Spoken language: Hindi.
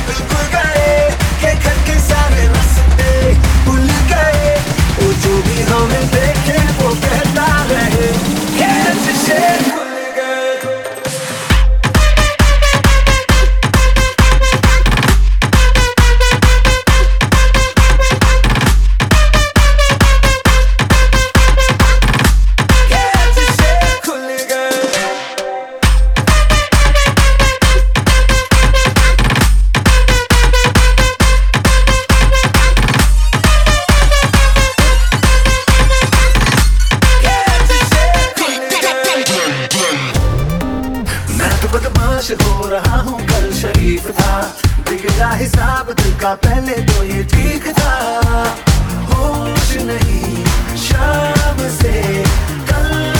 खुल गए के घर के सारे रास्ते भूल गए। वो जो भी हमें देखे वो कहता रहे कि नशे खुल गए। बदमाश हो रहा हूँ कल शरीफ था, बिगड़ा हिसाब दिल का पहले तो ये ठीक था। होश नहीं शाम से कल